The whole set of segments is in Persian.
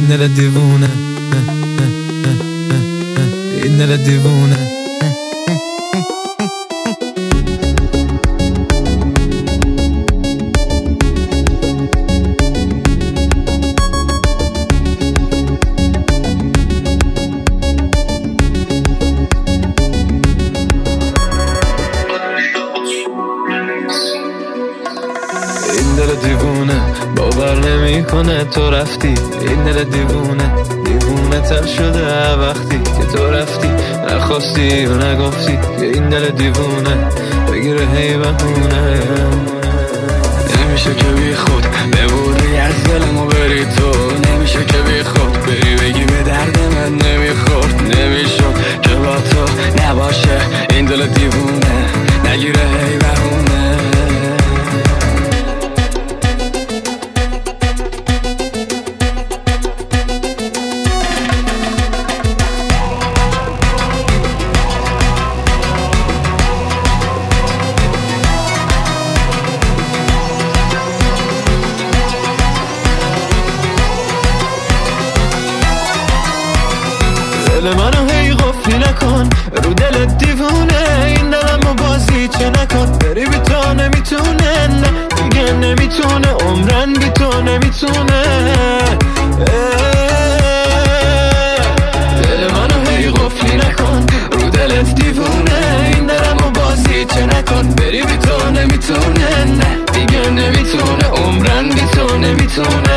این دل دیوونه، این دل دیوونه. این دل دیوونه باور نمیکنه تو رفتی. این دل دیوونه دیوونه تر شده وقتی که تو رفتی. نخواستی و نگفتی که این دل دیوونه بگیره هی بهونه. نمیشه که بی خود ببوری از دلمو بری تو. نمیشه که بی خود بری بگی به درد من نمیخورد. نمیشد که با تو نباشه این دل دیوونه نگیره هی بهونه. دل منو هی قفلی نکن رو دل دیوونه. این دلمو بازی چه نکن بری بی تو نمیتونه. نه دیگه نمیتونه عمرن بی تو نمیتونه. دل منو هی قفلی نکن رو دلت دیوونه. این دلمو بازی چه نکن بری بی تو نمیتونه. نه دیگه نمیتونه عمرن بی تو نمیتونه.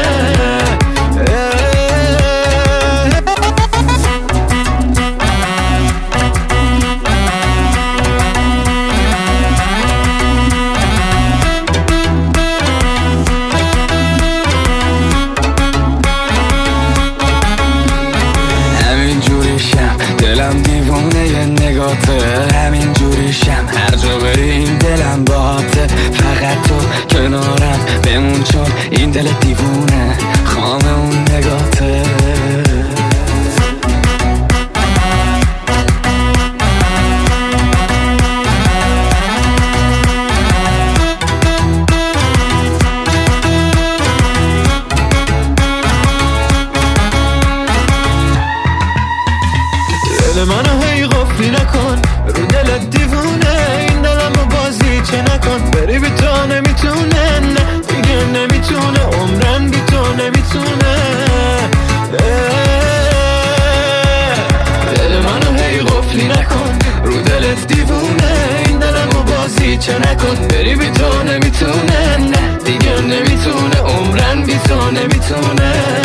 دلم دیوونه یه نگاته همین جوریشم هر جا بری این دلم باته. فقط تو کنارم بمون چون این دل دیوونه خامه اون نگاته. دل منو هی قفلی نکن رو دلت دیوونه. این دلمو بازی چه نکن بری بی تو نمیتونه. نه دیگه نمیتونه عمرن بی تو نمیتونه. دل منو هی قفلی نکن رو دلت دیوونه. این دلمو بازی چه نکن بری بی تو نمیتونه. نه دیگه نمیتونه عمرن بی تو نمیتونه.